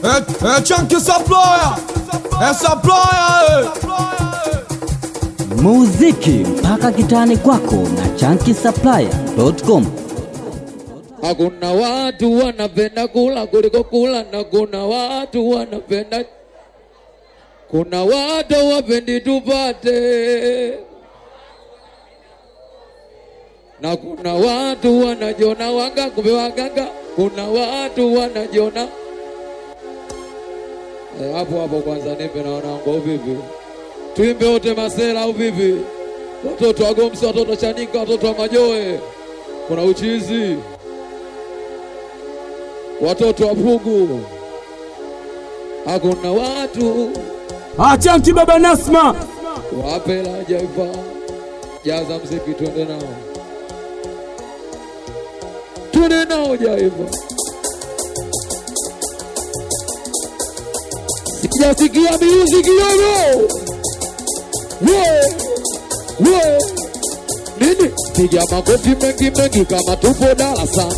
Chunky Supplier, Supplier. Muziki mpaka kitani kwako na chunkysupplier.com. Hakuna watu wanapenda kula kuliko kula, na kuna watu wanapenda, kuna watu wapendi tupate, na kuna watu wanajiona wanga kumbe waganga, kuna watu wanajiona hapo kwanza nipe na wanangu vipi? Tuimbe wote masela au vipi? Watoto wa Gomsi, watoto wa Chanika, watoto wa Majoe, kuna uchizi, watoto wa Pugu. Hakuna watu Chanki baba Nasma wapela jaifa, jaza mziki twende nao jaifa. Sijasikia music yoyo. Nini? Piga makofi mengi kama tupo darasa.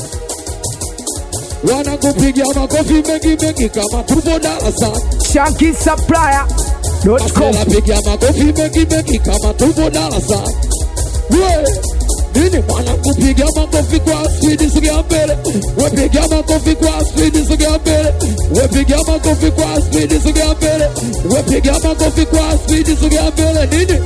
Wanakupigia makofi mengi kama tupo darasa. chunkysupplier.com. Piga makofi mengi kama tupo darasa. Nini? Wanakupigia makofi kwa speed sogea mbele. Wepiga makofi kwa speed sogea mbele. Wepiga makofi kwa speed sogea mbele. Wepiga makofi kwa speed sogea mbele. Nini?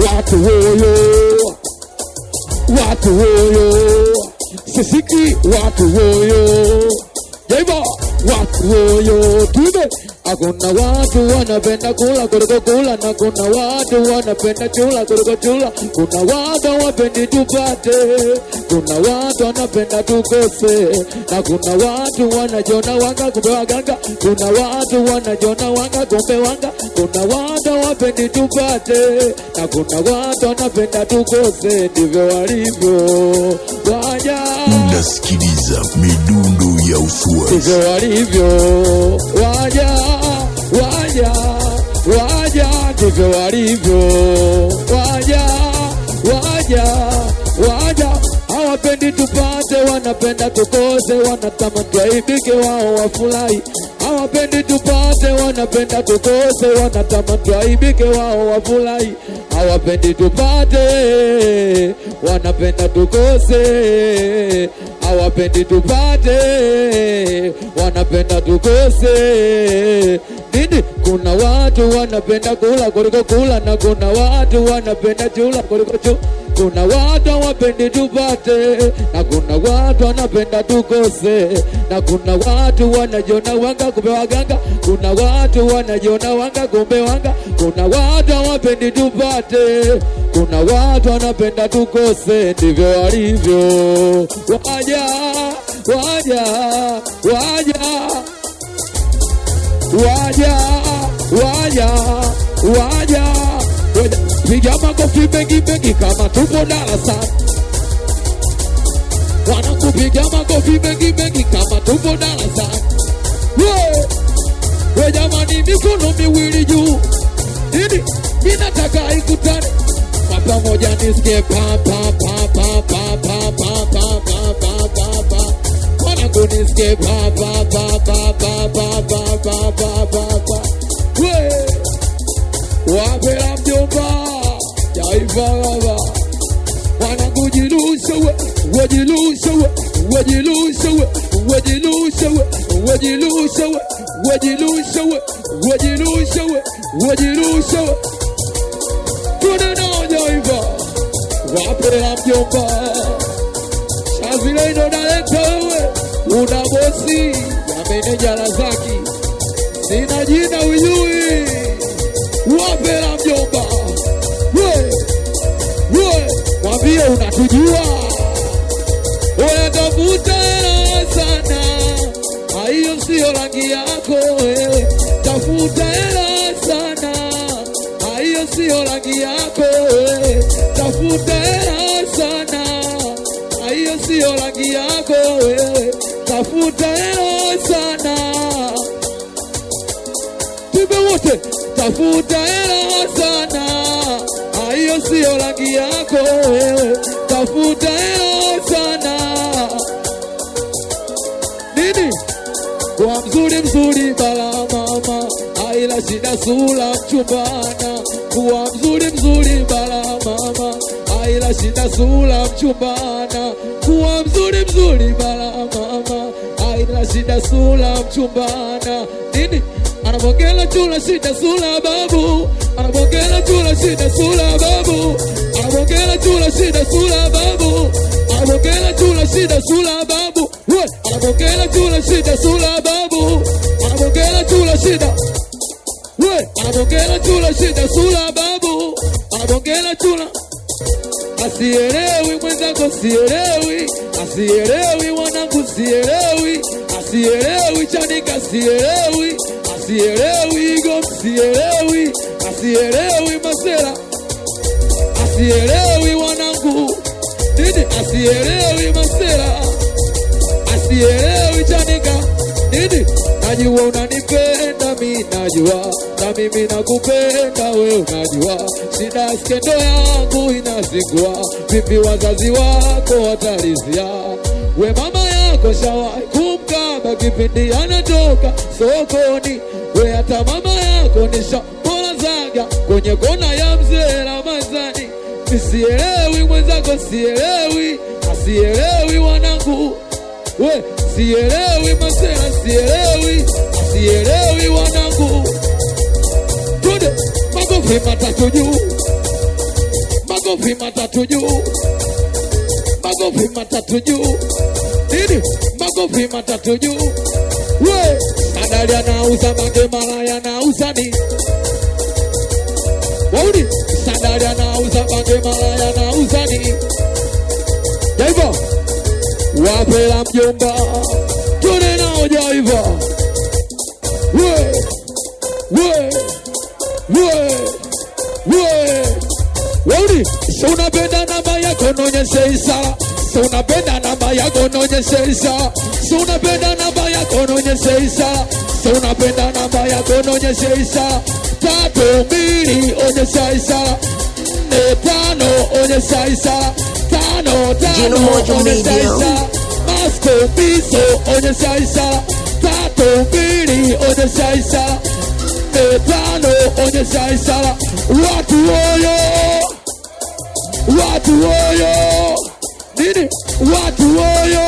Watu hoyo sisiki, watu hoyo jaiba, watu hoyo tume. Hakuna watu wanapenda kula kuliko kula, na kuna watu wanapenda chula kuliko chula. Kuna watu wapendi tupate, kuna watu wanapenda tukose, na kuna watu wanajiona wanga kumbe waganga, kuna watu wanajiona wanga kumbe wanga. Kuna watu wapendi tupate, na kuna watu wanapenda tukose, ndivyo walivyo waja. Unasikiliza midundo ya uswazi, ndivyo walivyo waja, ndivyo walivyo waja. Hawapendi tupate, wanapenda tukose, wanatamani tuaibike wao wafurahi. Hawapendi tupate, wanapenda tukose, wanatamani tuaibike wao wafurahi. Hawapendi tupate, wanapenda tukose, hawapendi tupate, wanapenda tukose. Nini? Kuna watu wanapenda kula kuliko kula, na kuna watu wanapenda chula kuliko chula. Kuna watu wapendi tupate, na kuna watu wanapenda tukose, na kuna watu wanajiona wanga kumbe waganga, kuna watu wanajiona wanga kumbe wanga. Kuna watu wapendi tupate, kuna watu wanapenda tukose, ndivyo walivyo waja. Piga makofi mengi kama tupo darasa. Wanakupiga makofi mengi kama tupo darasa. We jamani, mikono miwili juu. Nini? Ninataka ikutane kwa pamoja, nisikie pa pa pa pa pa pa pa pa pa pa pa pa. Wanangu nisikie pa pa pa pa pa pa pa pa pa pa pa. Wapela mjomba jaifa baba. Wanangu jilusha we, wajilusha we, wajilusha we, wajilusha we, wajilusha we, wajilusha we, wajilusha we, wajilusha we. Kuna nao jaifa. Wapela mjomba Shazile ndo naleta wewe. Una bosi ya meneja Lazaki, sina jina ujui. Wapela mjomba, mwambie unatujua. Oya tafuta hela sana, hiyo sio rangi yako wewe. Tafuta hela sana, hiyo sio rangi yako wewe. Tafuta hela sana, hiyo sio rangi yako wewe. Tafuta hela sana, tupe wote. Tafuta hela sana, hiyo sio rangi yako wewe. Tafuta hela sana. Nini? kuwa mzuri mzuri bala mama, haina shida sula mchumbana. Kuwa mzuri mzuri bala mama, haina shida sula mchumbana. Kuwa mzuri mzuri bala mama, haina shida sula mchumbana. Nini? Anabongela chula shida sula babu, anabongela chula shida sula babu, anabongela chula shida sula babu, anabongela chula shida sula babu, anabongela chula shida sula babu, anabongela chula shida, anabongela chula shida sula babu, anabongela chula. Asielewi mwenzako sielewi, asielewi wanangu sielewi, asielewi Chanika sielewi, asielewi Igom sielewi, asielewi Masela, asielewi wanangu nini, asielewi Masela, asielewi Chanika nini. Najua unanipenda mi najua, na mimi nakupenda we unajua, shida skendo yangu inazingua, vipi wazazi wako watalizia, we mama yako shawai kumkaba kipindi anatoka sokoni, we hata mama yako nishapola zaga kwenye kona ya mzee Ramadhani. Sielewi mwenzako sielewi, asielewi wanangu we, sielewi Masela sielewi, asielewi wanangu. Tude makofi matatu juu, makofi matatu juu, makofi matatu juu. Nini? Makofi matatu juu. We, Sadali anauza mange malaya anauza ni. Waudi, Sadali anauza mange malaya anauza ni. Jaiva, wapela mjomba, tude nao Jaiva. Waudi, so unapenda namba yako nonyeshe isara, so unapenda namba yako nonyeshe isara, so unapenda namba yako nonyeshe isara, so unapenda namba yako nonyeshe isara. 3, 2 onyesha isara, 4, 5 onyesha isara, 5, 5 onyesha isara. Masko biso onyesha isara, 3, 2 onyesha isara, 5 onyesha isara. Watu oyo, watu oyo nini, watu oyo,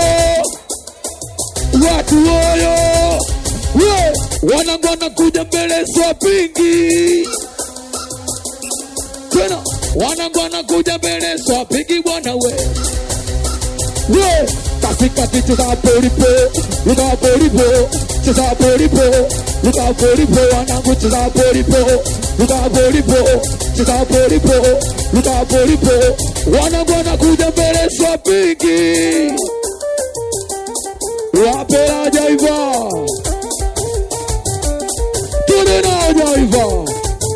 watu oyo. Wanangu wanakuja mbele swapingi tena, wanangu wanakuja mbele swapingi bwana we. Katikati cheza polipo, luka polipo, cheza polipo, luka polipo, wanangu cheza polipo, luka polipo, cheza polipo, luka polipo. Wanangu wanakuja mbele swapingi, wapela Jaiva, tude nao Jaiva.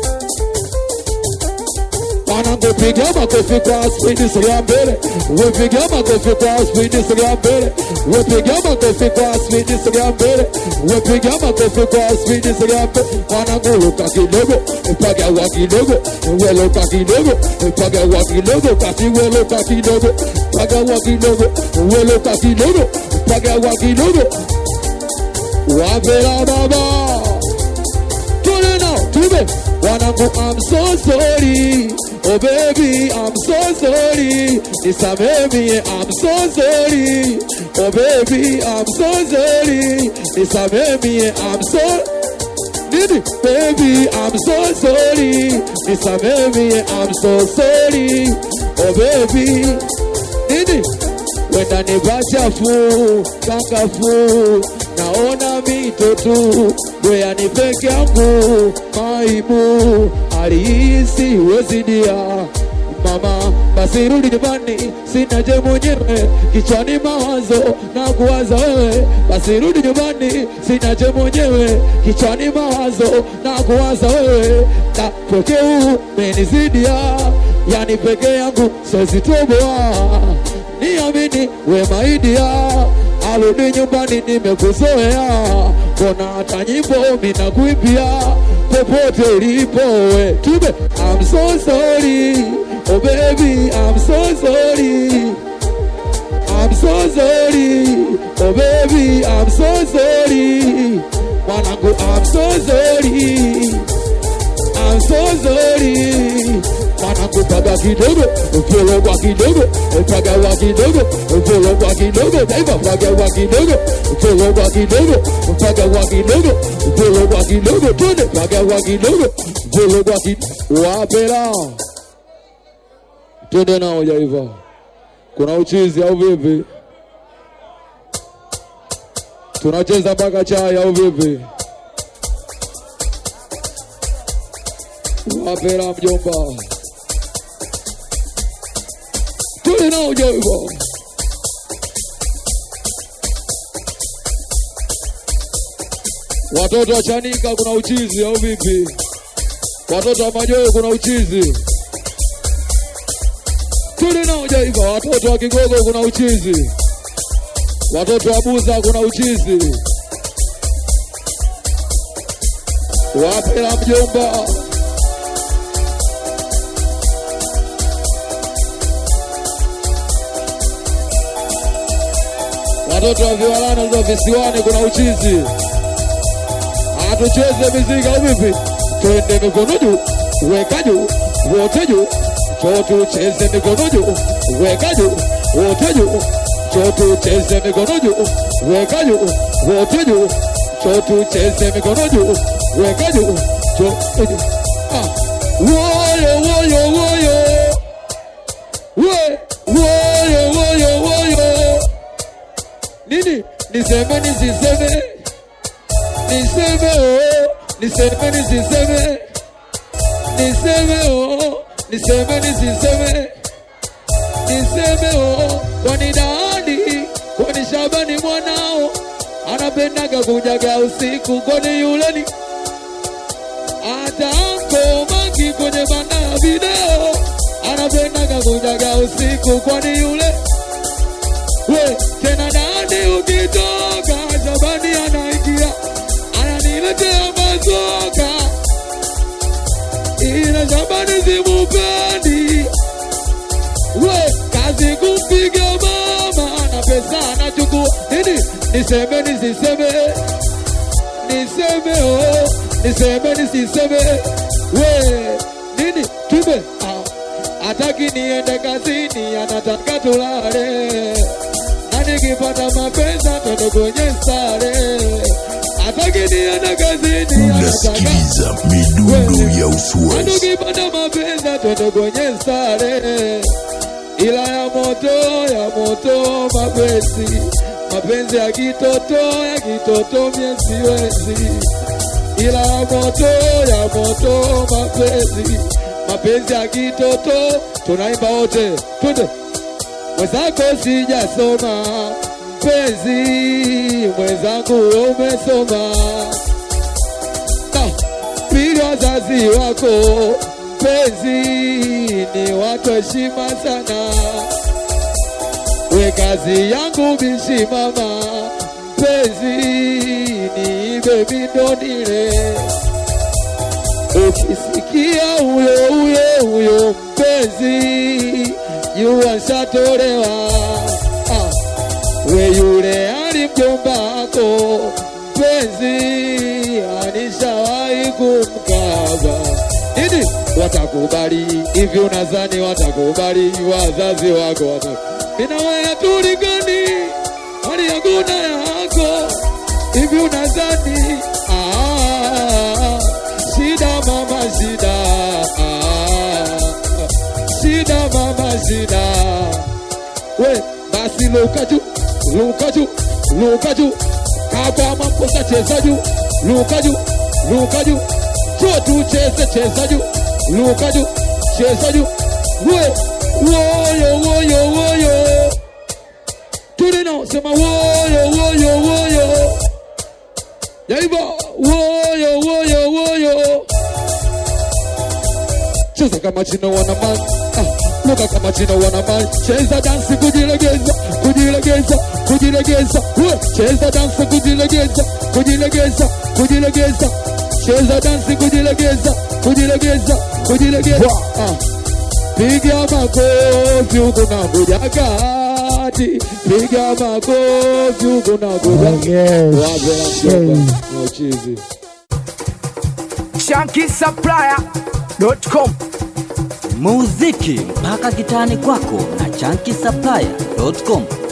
Wanangu piga makofi kwa spidi sogea mbele, we piga makofi kwa spidi sogea mbele, we piga makofi kwa spidi sogea mbele, we piga makofi kwa spidi sogea mbele. Wanangu luka kidogo, mpaga wa kidogo, we luka kidogo, mpaga wa kidogo, kati we luka kidogo, mpaga wa kidogo, we luka kidogo, mpaga wa kidogo. Wapela baba, tude nao tude. Wanangu I'm so sorry, oh baby I'm so sorry, nisamehe mie I'm so sorry, oh baby I'm so sorry, nisamehe mie I'm so nini, baby I'm so sorry, nisamehe mie I'm so sorry, oh baby nini. Wenda ni bachafu, kangafu, naona mito tu, wea ni peke yangu, maibu, alihisi wezidia. Mama, basi rudi nyumbani, sina je mwenyewe, kichwani mawazo, na kuwaza wewe. Basi rudi nyumbani, sina je mwenyewe, kichwani mawazo, na kuwaza wewe. Na peke huu, menizidia, yani peke yangu, siwezi toboa. Niamini we maidia, arudi nyumbani nimekuzoea, kona hata nyimbo mina kuimbia, popote ulipo we. Tube, I'm so sorry, oh baby I'm so sorry, I'm so so sorry. Oh baby, I'm so sorry. Mwanangu, I'm so sorry. I'm so sorry. Mwanangu, paga kidogo, upolo kwa kidogo, paga wa kidogo, upolo kwa kidogo, daiva paga wa kidogo, upolo kwa kidogo, paga wa kidogo, upolo kwa kidogo, tude paga wa kidogo, upolo kwa kidogo. Wapela. Tude nao jaiva. Kuna uchizi au vipi? Tunacheza mpaka chai au vipi? Wapela mjomba. Tude nao jaiva. Watoto wa Chanika kuna uchizi au vipi? Watoto wa Majoyo kuna uchizi. Tude nao jaiva. Watoto wa Kigogo kuna uchizi. Watoto wa Buza kuna uchizi. Wapela mjomba. Watoto wa Viwalani za Visiwani kuna uchizi. Atucheze miziki au vipi? Twende mikono juu, weka juu, wote juu. Njoo tucheze mikono juu, weka juu, wote juu. Njoo tucheze mikono juu, weka juu, wote juu. Njoo tucheze mikono juu, weka juu, njoo juu. Woyo woyo woyo. Woyo woyo woyo. Nini? Niseme nisiseme. Niseme oh. Niseme nisiseme. Niseme oh. Niseme nisiseme. Niseme oh. Kwani Dadi, kwani Shabani mwanao anapendaga kujaga usiku, kwani yule ni Atango Mangi kwenye banda ya video anapendaga kujaga usiku, kwani yule we tena Dadi ukitoka Shabani anaingia ananiletea mazoka, ila Shabani simupendi. We kazi kumpiga mama na pesa anachukua. Nini? Niseme nisiseme. Niseme oh. Niseme nisiseme. We nini? Tume hataki niende kazini, anataka tulale. Na nikipata mapesa twende kwenye sare. Hataki niende kazini, unasikiliza midundo ya Uswazi. Nikipata mapesa twende kwenye sare. Ila ya moto mapenzi ya kitoto mie siwezi. Ila ya moto mapenzi ya kitoto. Tunaimba wote, twende. Mwenzako sijasoma mpenzi, mwenzangu umesoma. Pili wazazi wako mpenzi ni watu heshima sana. We kazi yangu bishi mama mpenzi ni baby ndonile. Ukisikia huyo mpenzi yuwa shatolewa. We yule ali mjombako mpenzi anishawahi kumkaba. Nini? Watakubali hivi, unazani watakubali wazazi wako? Mina wewe tuligani hali yangu na yako hivi, unazani shida mama shida, shida mama shida. We basi luka juu kaka mamposa cheza juu, luka juu cho tucheze juu, luka juu cheza juu. We woyo tuli nao sema woyo yaiba woyo cheza kama chino wanamani, luka kama chino wanamani. Cheza dansi kujilegeza we cheza dansi kujilegeza cheza dansi kujilegeza piga makofi huku na kuja kati, piga makofi huku na kuja wachizi. ChunkySupplier.com. Muziki mpaka kitani kwako na ChunkySupplier.com.